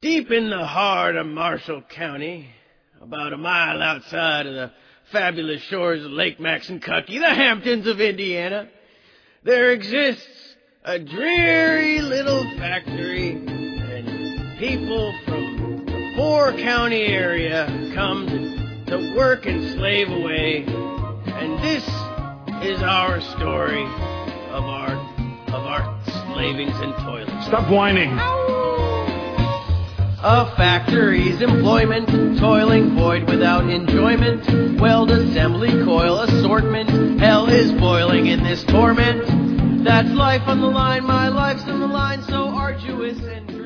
Deep in the heart of Marshall County, about a mile outside of the fabulous shores of Lake Maxinkuckee, the Hamptons of Indiana, there exists a dreary little factory, and people from the four-county area come to work and slave away. And this is our story of our slavings and toiling. Stop whining. A factory's employment, toiling void without enjoyment, weld, assembly, coil, assortment, hell is boiling in this torment. That's life on the line, my life's on the line, so arduous and